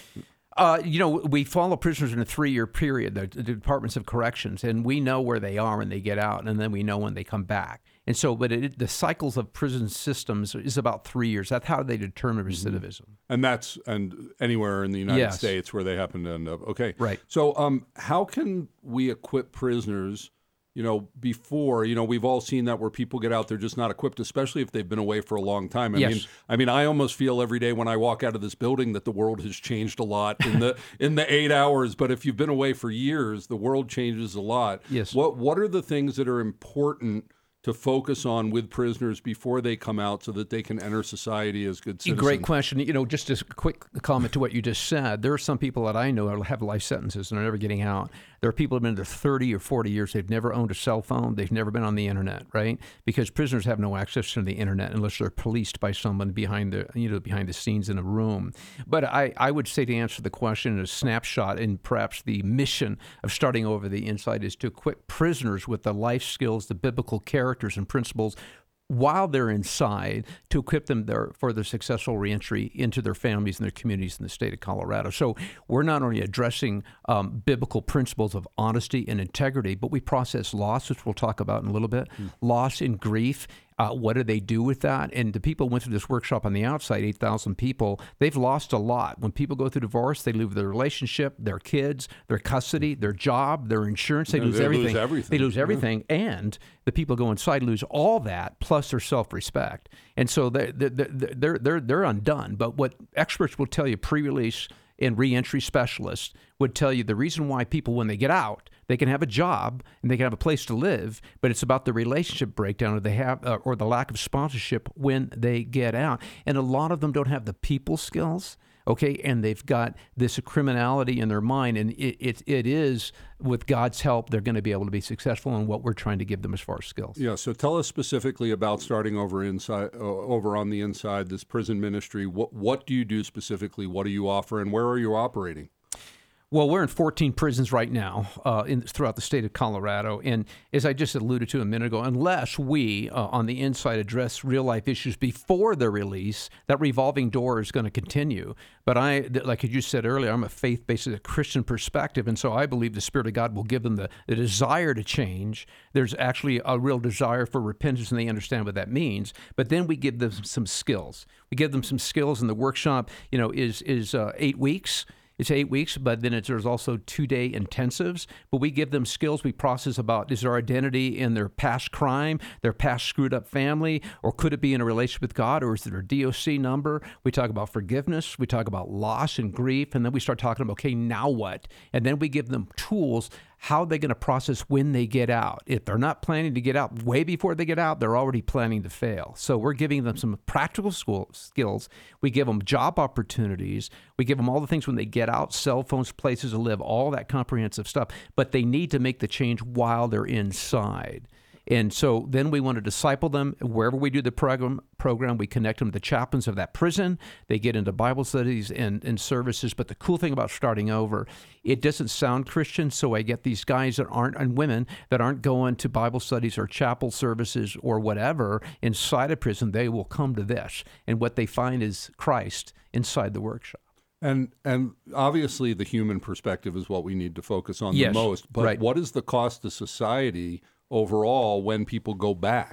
Uh, you know, we follow prisoners in a three-year period, the, the Departments of Corrections, and we know where they are when they get out, and then we know when they come back. And so, but it, the cycles of prison systems is about three years. That's how they determine recidivism. And that's and anywhere in the United Yes. States where they happen to end up. Okay. Right. So um, how can we equip prisoners, you know, before, you know, we've all seen that where people get out, they're just not equipped, especially if they've been away for a long time. I Yes. mean, I mean, I almost feel every day when I walk out of this building that the world has changed a lot in the in the eight hours. But if you've been away for years, the world changes a lot. Yes. What What are the things that are important to focus on with prisoners before they come out so that they can enter society as good citizens? Great question. You know, just a quick comment to what you just said. There are some people that I know that have life sentences and are never getting out. There are people who have been there thirty or forty years. They've never owned a cell phone. They've never been on the internet, right? Because prisoners have no access to the internet unless they're policed by someone behind the, you know, behind the scenes in a room. But I, I would say to answer the question, a snapshot and perhaps the mission of starting over the inside is to equip prisoners with the life skills, the biblical characters and principles while they're inside to equip them there for their successful reentry into their families and their communities in the state of Colorado. So we're not only addressing um, biblical principles of honesty and integrity, but we process loss, which we'll talk about in a little bit, mm. loss and grief. Uh, what do they do with that? And the people who went through this workshop on the outside, eight thousand people, they've lost a lot. When people go through divorce, they lose their relationship, their kids, their custody, their job, their insurance. They Yeah, lose they everything. lose everything. They lose Yeah. everything. And the people go inside lose all that plus their self-respect. And so they're, they're, they're, they're undone. But what experts will tell you, pre-release and reentry specialists would tell you the reason why people, when they get out, they can have a job and they can have a place to live, but it's about the relationship breakdown or they have uh, or the lack of sponsorship when they get out. And a lot of them don't have the people skills, okay, and they've got this criminality in their mind, and it it, it is, with God's help, they're going to be able to be successful in what we're trying to give them as far as skills. Yeah, so tell us specifically about starting over inside, uh, over on the inside, this prison ministry. What what do you do specifically? What do you offer, and where are you operating? Well, we're in fourteen prisons right now uh, in, throughout the state of Colorado. And as I just alluded to a minute ago, unless we uh, on the inside address real-life issues before their release, that revolving door is going to continue. But I, like you said earlier, I'm a faith-based, a Christian perspective, and so I believe the Spirit of God will give them the, the desire to change. There's actually a real desire for repentance, and they understand what that means. But then we give them some skills. We give them some skills, and the workshop, you know, is is uh, eight weeks. It's eight weeks, but then it's, there's also two-day intensives. But we give them skills. We process about, is their identity in their past crime, their past screwed-up family, or could it be in a relationship with God, or is it their D O C number? We talk about forgiveness. We talk about loss and grief, and then we start talking about, okay, now what? And then we give them tools. How are they going to process when they get out? If they're not planning to get out way before they get out, they're already planning to fail. So we're giving them some practical school skills. We give them job opportunities. We give them all the things when they get out, cell phones, places to live, all that comprehensive stuff. But they need to make the change while they're inside. And so then we want to disciple them. Wherever we do the program, program, we connect them to the chaplains of that prison. They get into Bible studies and, and services. But the cool thing about starting over, it doesn't sound Christian, so I get these guys that aren't, and women that aren't going to Bible studies or chapel services or whatever inside a prison. They will come to this. And what they find is Christ inside the workshop. And and obviously the human perspective is what we need to focus on Yes, the most. But right. what is the cost to society overall when people go back?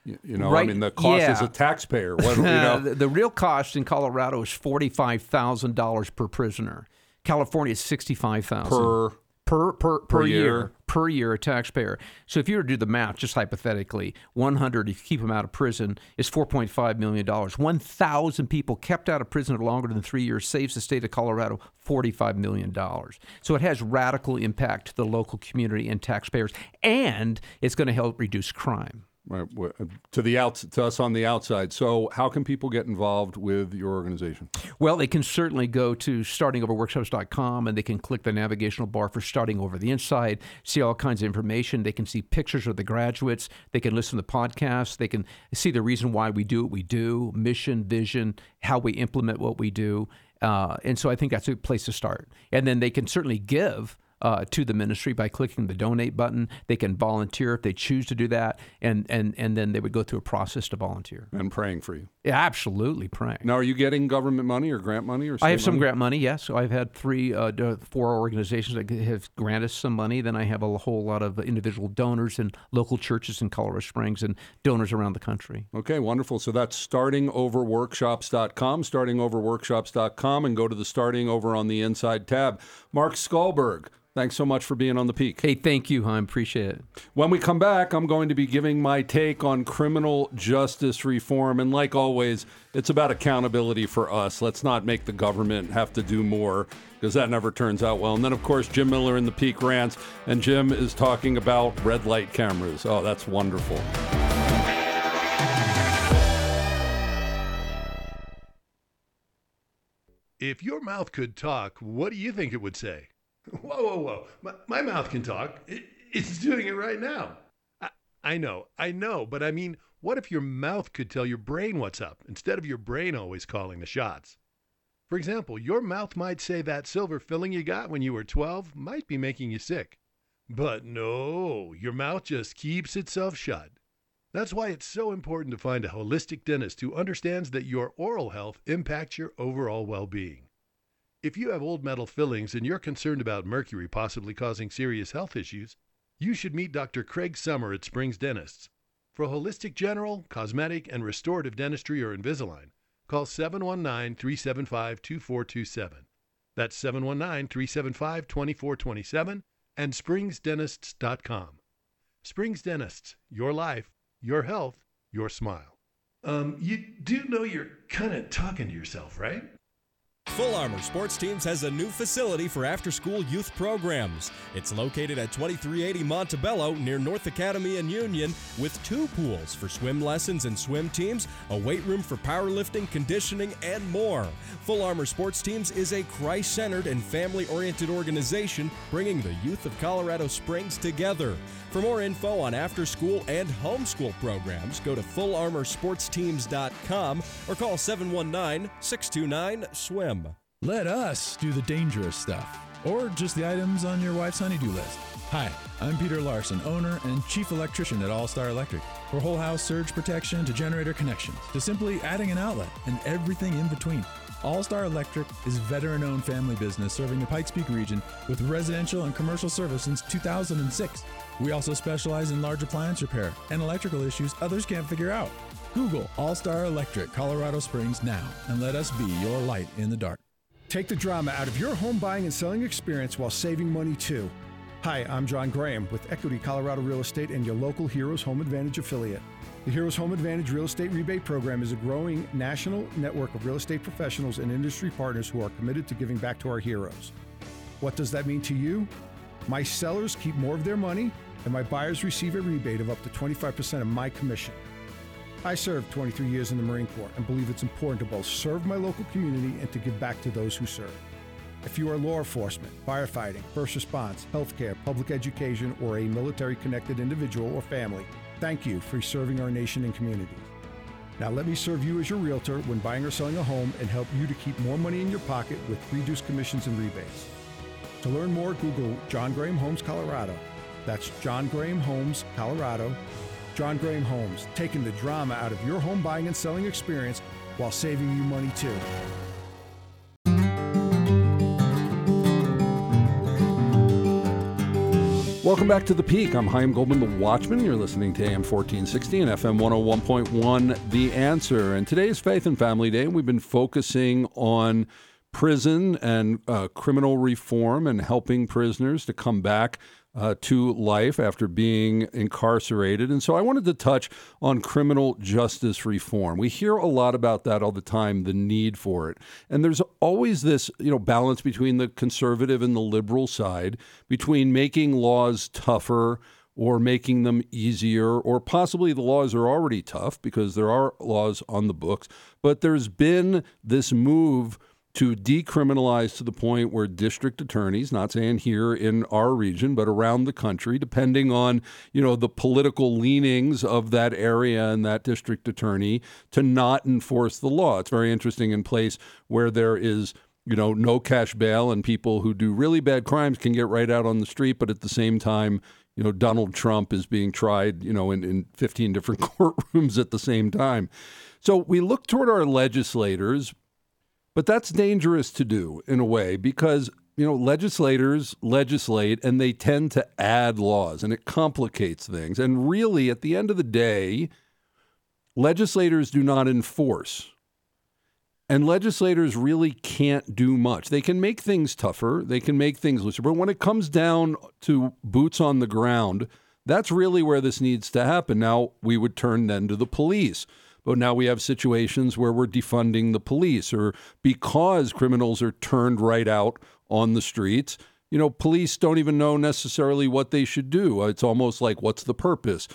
You, you know, right, I mean, the cost yeah. as a taxpayer. What, you know? the, the real cost in Colorado is forty-five thousand dollars per prisoner. California is sixty-five thousand dollars. Per... Per, per, per, per year. year. per year a taxpayer. So if you were to do the math, just hypothetically, one hundred, if you keep them out of prison, is four point five million dollars. one thousand people kept out of prison longer than three years saves the state of Colorado forty-five million dollars. So it has radical impact to the local community and taxpayers, and it's going to help reduce crime. Right, to the outs to us on the outside. So how can people get involved with your organization? Well, they can certainly go to starting over workshops dot com and they can click the navigational bar for Starting Over the Inside, see all kinds of information. They can see pictures of the graduates. They can listen to podcasts. They can see the reason why we do what we do, mission, vision, how we implement what we do. Uh, and so I think that's a place to start. And then they can certainly give Uh, to the ministry by clicking the donate button. They can volunteer if they choose to do that, and and and then they would go through a process to volunteer. And praying for you. Yeah, absolutely praying. Now, are you getting government money or grant money? Or I have some money? grant money, yes. So I've had three, uh, four organizations that have granted us some money. Then I have a whole lot of individual donors and local churches in Colorado Springs and donors around the country. Okay, wonderful. So that's starting over workshops dot com, starting over workshops dot com, and go to the Starting Over on the Inside tab. Mark Skulberg, thanks so much for being on The Peak. Hey, thank you, Chaim. Appreciate it. When we come back, I'm going to be giving my take on criminal justice reform. And like always, it's about accountability for us. Let's not make the government have to do more, because that never turns out well. And then, of course, Jim Miller in The Peak Rants. And Jim is talking about red light cameras. Oh, that's wonderful. If your mouth could talk, what do you think it would say? Whoa, whoa, whoa. My, my mouth can talk. It, it's doing it right now. I, I know, I know. But I mean, what if your mouth could tell your brain what's up instead of your brain always calling the shots? For example, your mouth might say that silver filling you got when you were twelve might be making you sick. But no, your mouth just keeps itself shut. That's why it's so important to find a holistic dentist who understands that your oral health impacts your overall well-being. If you have old metal fillings and you're concerned about mercury possibly causing serious health issues, you should meet Doctor Craig Summer at Springs Dentists. For holistic general, cosmetic, and restorative dentistry or Invisalign, call seven one nine, three seven five, two four two seven. That's seven one nine, three seven five, two four two seven and springs dentists dot com. Springs Dentists, your life, your health, your smile. Um, you do know you're kind of talking to yourself, right? Full Armor Sports Teams has a new facility for after-school youth programs. It's located at twenty-three eighty Montebello near North Academy and Union, with two pools for swim lessons and swim teams, a weight room for powerlifting, conditioning, and more. Full Armor Sports Teams is a Christ-centered and family-oriented organization bringing the youth of Colorado Springs together. For more info on after-school and homeschool programs, go to full armor sports teams dot com or call seven one nine, six two nine, swim. Let us do the dangerous stuff, or just the items on your wife's honey-do list. Hi, I'm Peter Larson, owner and chief electrician at All Star Electric. For whole house surge protection to generator connections, to simply adding an outlet and everything in between. All Star Electric is a veteran-owned family business serving the Pikes Peak region with residential and commercial service since two thousand six. We also specialize in large appliance repair and electrical issues others can't figure out. Google All Star Electric Colorado Springs now and let us be your light in the dark. Take the drama out of your home buying and selling experience while saving money too. Hi, I'm John Graham with Equity Colorado Real Estate and your local Heroes Home Advantage affiliate. The Heroes Home Advantage Real Estate Rebate Program is a growing national network of real estate professionals and industry partners who are committed to giving back to our heroes. What does that mean to you? My sellers keep more of their money, and my buyers receive a rebate of up to twenty-five percent of my commission. I served twenty-three years in the Marine Corps and believe it's important to both serve my local community and to give back to those who serve. If you are law enforcement, firefighting, first response, healthcare, public education, or a military-connected individual or family, thank you for serving our nation and communities. Now let me serve you as your realtor when buying or selling a home and help you to keep more money in your pocket with reduced commissions and rebates. To learn more, Google John Graham Homes Colorado. That's John Graham Homes Colorado. John Graham Homes, taking the drama out of your home buying and selling experience while saving you money too. Welcome back to The Peak. I'm Chaim Goldman, the Watchman. You're listening to A M fourteen sixty and F M one oh one point one, The Answer. And today is Faith and Family Day, and we've been focusing on prison and uh, criminal reform and helping prisoners to come back uh, to life after being incarcerated. And so I wanted to touch on criminal justice reform. We hear a lot about that all the time, the need for it. And there's always this, you know, balance between the conservative and the liberal side, between making laws tougher or making them easier, or possibly the laws are already tough because there are laws on the books. But there's been this move to decriminalize to the point where district attorneys, not saying here in our region, but around the country, depending on, you know, the political leanings of that area and that district attorney, to not enforce the law. It's very interesting in place where there is, you know, no cash bail and people who do really bad crimes can get right out on the street, but at the same time, you know, Donald Trump is being tried, you know, in, in fifteen different courtrooms at the same time. So we look toward our legislators. But that's dangerous to do in a way because, you know, legislators legislate and they tend to add laws and it complicates things. And really, at the end of the day, legislators do not enforce. And legislators really can't do much. They can make things tougher. They can make things looser. But when it comes down to boots on the ground, that's really where this needs to happen. Now, we would turn then to the police. But now we have situations where we're defunding the police, or because criminals are turned right out on the streets, you know, police don't even know necessarily what they should do. It's almost like, what's the purpose?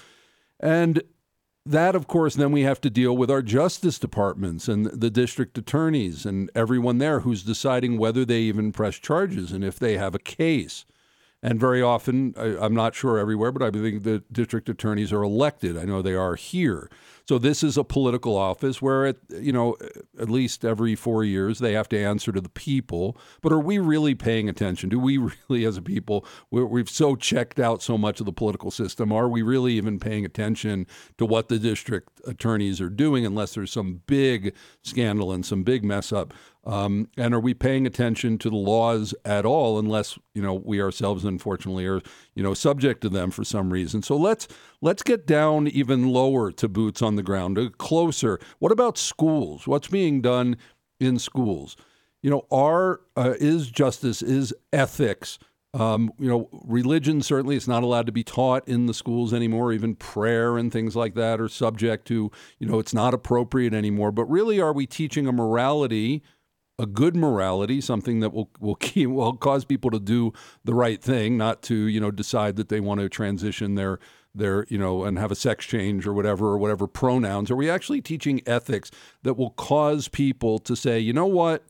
And that, of course, then we have to deal with our justice departments and the district attorneys and everyone there who's deciding whether they even press charges and if they have a case. And very often, I, I'm not sure everywhere, but I think the district attorneys are elected. I know they are here. So this is a political office where, it, you know, at least every four years they have to answer to the people. But are we really paying attention? Do we really, as a people, we're, we've so checked out so much of the political system, are we really even paying attention to what the district attorneys are doing unless there's some big scandal and some big mess up? Um, and are we paying attention to the laws at all unless, you know, we ourselves, unfortunately, are, you know, subject to them for some reason? So let's let's get down even lower to boots on the ground, uh, closer. What about schools? What's being done in schools? You know, are, uh, is justice, is ethics, um, you know, religion certainly is not allowed to be taught in the schools anymore. Even prayer and things like that are subject to, you know, it's not appropriate anymore. But really, are we teaching a morality, a good morality, something that will will keep, will cause people to do the right thing, not to, you know, decide that they want to transition their their, you know, and have a sex change or whatever, or whatever pronouns? Are we actually teaching ethics that will cause people to say, you know what,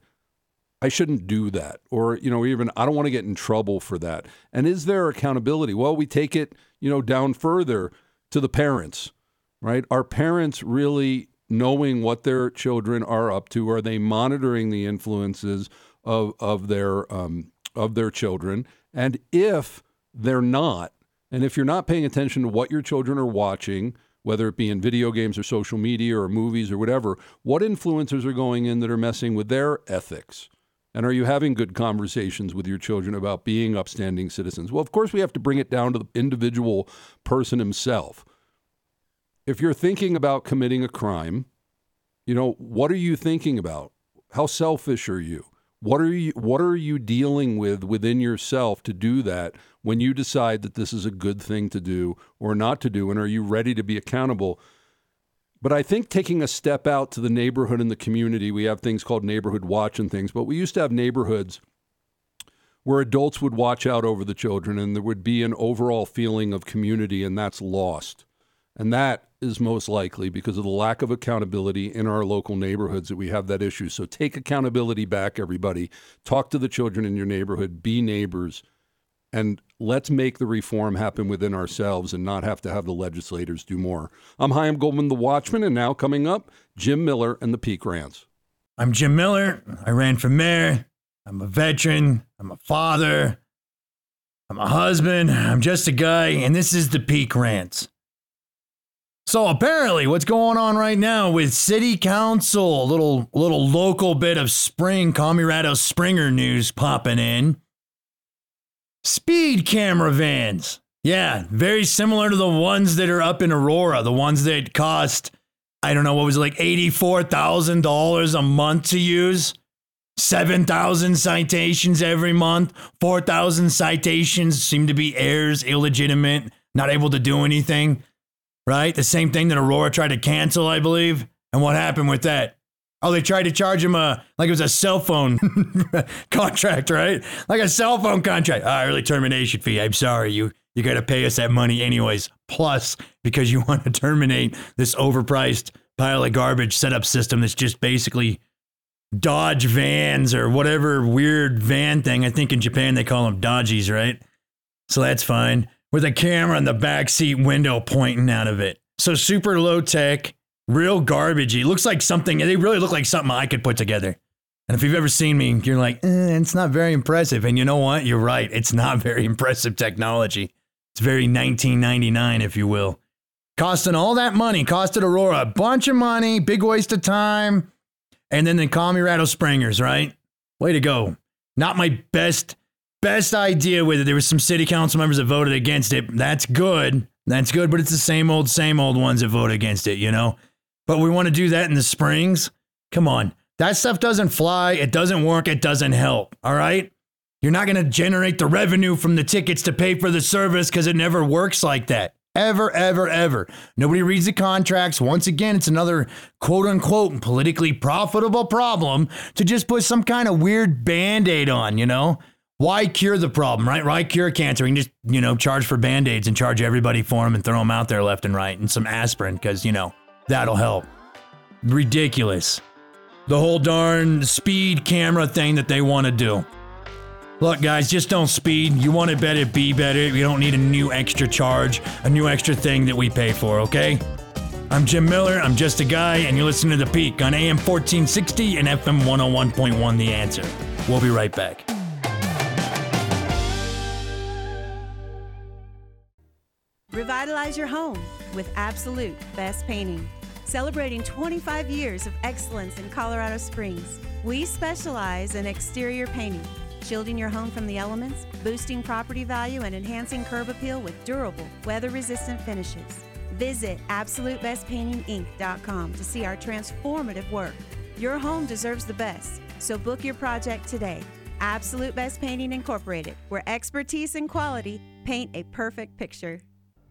I shouldn't do that, or, you know, even I don't want to get in trouble for that? And is there accountability? Well, we take it, you know, down further to the parents, right? Are parents really knowing what their children are up to? Are they monitoring the influences of of their um, of their children? And if they're not, and if you're not paying attention to what your children are watching, whether it be in video games or social media or movies or whatever, what influencers are going in that are messing with their ethics? And are you having good conversations with your children about being upstanding citizens? Well, of course, we have to bring it down to the individual person himself. If you're thinking about committing a crime, you know, what are you thinking about? How selfish are you? What are you what are you dealing with within yourself to do that when you decide that this is a good thing to do or not to do? And are you ready to be accountable? But I think taking a step out to the neighborhood and the community, we have things called neighborhood watch and things, but we used to have neighborhoods where adults would watch out over the children and there would be an overall feeling of community, and that's lost. And that is most likely because of the lack of accountability in our local neighborhoods that we have that issue. So take accountability back, everybody. Talk to the children in your neighborhood. Be neighbors. And let's make the reform happen within ourselves and not have to have the legislators do more. I'm Chaim Goldman, the Watchman, and now coming up, Jim Miller and the Peak Rants. I'm Jim Miller. I ran for mayor. I'm a veteran. I'm a father. I'm a husband. I'm just a guy, and this is the Peak Rants. So apparently what's going on right now with city council, a little, little local bit of spring, Colorado Springer news popping in. Speed camera vans. Yeah, very similar to the ones that are up in Aurora, the ones that cost, I don't know, what was it, like eighty-four thousand dollars a month to use? seven thousand citations every month, four thousand citations seem to be errors, illegitimate, not able to do anything, right? The same thing that Aurora tried to cancel, I believe. And what happened with that? Oh, they tried to charge him a, like it was a cell phone contract, right? Like a cell phone contract. Ah, early termination fee. I'm sorry, you you got to pay us that money anyways. Plus, because you want to terminate this overpriced pile of garbage setup system that's just basically Dodge vans or whatever weird van thing. I think in Japan they call them Dodgies, right? So that's fine. With a camera in the backseat window pointing out of it. So super low tech, real garbagey. Looks like something, they really look like something I could put together. And if you've ever seen me, you're like, eh, it's not very impressive. And you know what? You're right. It's not very impressive technology. It's very nineteen ninety-nine, if you will. Costing all that money, costed Aurora a bunch of money, big waste of time. And then the Colorado Springers, right? Way to go. Not my best, best idea with it. There was some city council members that voted against it. That's good. That's good, but it's the same old, same old ones that vote against it, you know? But we want to do that in the Springs? Come on. That stuff doesn't fly. It doesn't work. It doesn't help, all right? You're not going to generate the revenue from the tickets to pay for the service because it never works like that. Ever, ever, ever. Nobody reads the contracts. Once again, it's another quote-unquote politically profitable problem to just put some kind of weird Band-Aid on, you know? Why cure the problem, right? Why cure cancer? You can just, you know, charge for Band-Aids and charge everybody for them and throw them out there left and right, and some aspirin because, you know, that'll help. Ridiculous. The whole darn speed camera thing that they want to do. Look, guys, just don't speed. You want it better, be better. You don't need a new extra charge, a new extra thing that we pay for, okay? I'm Jim Miller. I'm just a guy, and you're listening to The Peak on A M fourteen sixty and F M one oh one point one, The Answer. We'll be right back. Revitalize your home with Absolute Best Painting. Celebrating twenty-five years of excellence in Colorado Springs, we specialize in exterior painting, shielding your home from the elements, boosting property value, and enhancing curb appeal with durable, weather-resistant finishes. Visit absolute best painting inc dot com to see our transformative work. Your home deserves the best, so book your project today. Absolute Best Painting Incorporated, where expertise and quality paint a perfect picture.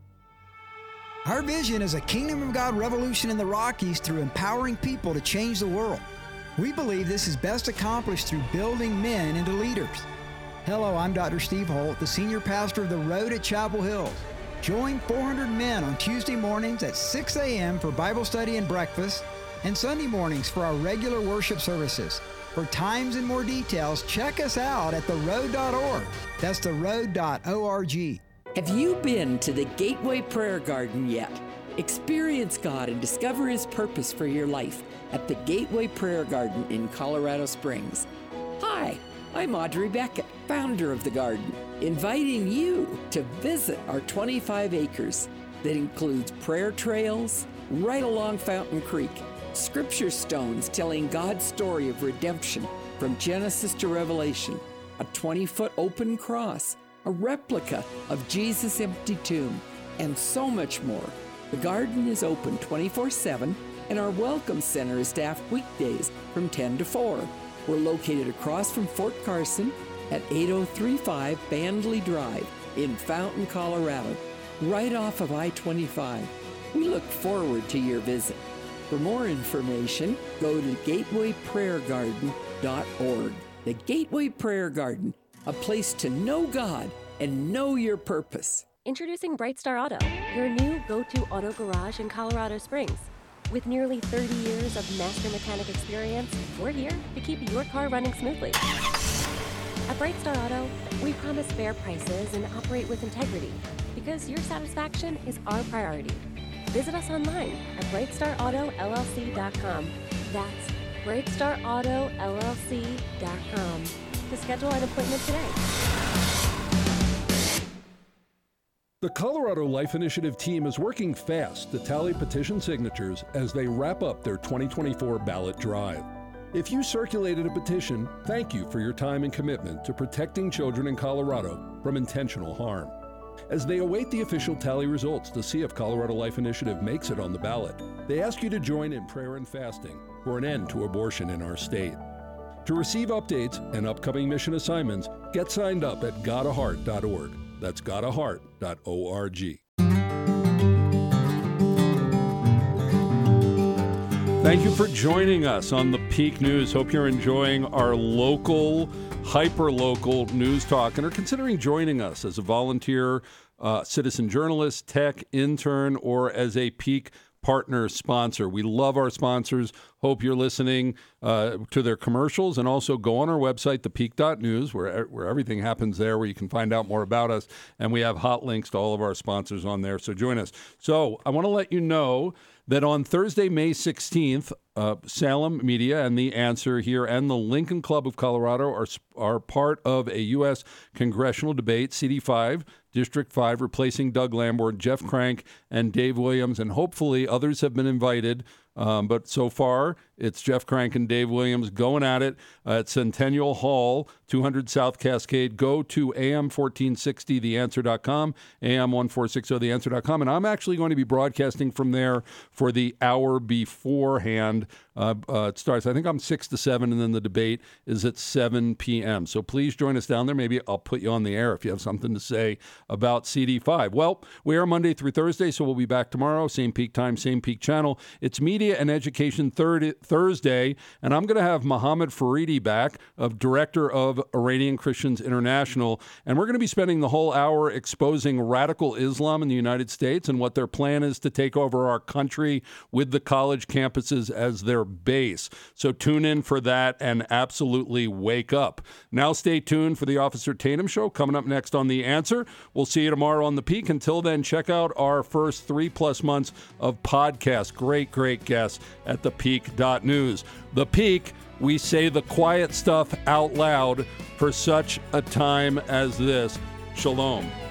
Our vision is a Kingdom of God revolution in the Rockies through empowering people to change the world. We believe this is best accomplished through building men into leaders. Hello, I'm Doctor Steve Holt, the senior pastor of The Road at Chapel Hills. Join four hundred men on Tuesday mornings at six a.m. for Bible study and breakfast, and Sunday mornings for our regular worship services. For times and more details, check us out at the road dot org. That's the road dot org. Have you been to the Gateway Prayer Garden yet? Experience God and discover His purpose for your life at the Gateway Prayer Garden in Colorado Springs. Hi, I'm Audrey Beckett, founder of the garden, inviting you to visit our twenty-five acres that includes prayer trails right along Fountain Creek, scripture stones telling God's story of redemption from Genesis to Revelation, a twenty-foot open cross, a replica of Jesus' empty tomb, and so much more. The garden is open twenty-four seven, and our Welcome Center is staffed weekdays from ten to four. We're located across from Fort Carson at eight oh three five Bandley Drive in Fountain, Colorado, right off of I twenty-five. We look forward to your visit. For more information, go to gateway prayer garden dot org. The Gateway Prayer Garden, a place to know God and know your purpose. Introducing Brightstar Auto, your new go-to auto garage in Colorado Springs. With nearly thirty years of master mechanic experience, we're here to keep your car running smoothly. At Brightstar Auto, we promise fair prices and operate with integrity because your satisfaction is our priority. Visit us online at brightstar auto l l c dot com. That's brightstar auto l l c dot com to schedule an appointment today. The Colorado Life Initiative team is working fast to tally petition signatures as they wrap up their twenty twenty-four ballot drive. If you circulated a petition, thank you for your time and commitment to protecting children in Colorado from intentional harm. As they await the official tally results to see if Colorado Life Initiative makes it on the ballot, they ask you to join in prayer and fasting for an end to abortion in our state. To receive updates and upcoming mission assignments, get signed up at god a heart dot org. That's god a heart dot org. Thank you for joining us on the Peak News. Hope you're enjoying our local, hyper-local news talk and are considering joining us as a volunteer uh, citizen journalist, tech intern, or as a Peak partner sponsor. We love our sponsors. Hope you're listening uh, to their commercials, and also go on our website, the peak dot news, where where everything happens there, where you can find out more about us, and we have hot links to all of our sponsors on there, so join us. So I want to let you know that on Thursday, May sixteenth, uh, Salem Media and The Answer here and the Lincoln Club of Colorado are are part of a U S congressional debate, C D five, District five, replacing Doug Lamborn, Jeff Crank, and Dave Williams, and hopefully others have been invited. Um, but so far, it's Jeff Crank and Dave Williams going at it uh, at Centennial Hall, two hundred South Cascade. Go to A M fourteen sixty the answer dot com, A M fourteen sixty the answer dot com, and I'm actually going to be broadcasting from there for the hour beforehand. Uh, uh, it starts, I think I'm six to seven, and then the debate is at seven p.m. So please join us down there. Maybe I'll put you on the air if you have something to say about C D five. Well, we are Monday through Thursday, so we'll be back tomorrow. Same peak time, same peak channel. It's Media and Education third, Thursday, and I'm going to have Mohammed Faridi back, of Director of Iranian Christians International, and we're going to be spending the whole hour exposing radical Islam in the United States and what their plan is to take over our country with the college campuses as their base. So tune in for that and absolutely wake up. Now stay tuned for the Officer Tatum Show coming up next on The Answer. We'll see you tomorrow on The Peak. Until then, check out our first three plus months of podcasts. Great, great guests at the peak dot news. The Peak, we say the quiet stuff out loud for such a time as this. Shalom.